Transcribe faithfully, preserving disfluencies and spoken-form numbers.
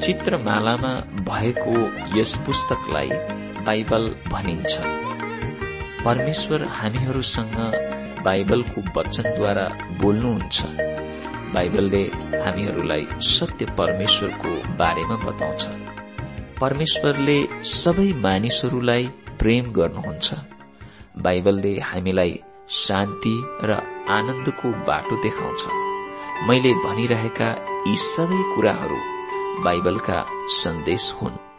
चित्रमालामा भएको यस पुस्तकलाई बाइबल भनिन्छ। परमेश्वर हामीहरूसँग बाइबलको वचनद्वारा बोल्नुहुन्छ। बाइबलले हामीहरूलाई सत्य परमेश्वरको बारेमा बताउँछ। परमेश्वरले सबै मानिसहरूलाई प्रेम गर्नुहुन्छ। बाइबलले हामीलाई शान्ति र आनन्दको बाटो देखाउँछ। मैले भनिरहेका यी सबै कुराहरू बाइबलका सन्देश हुन्।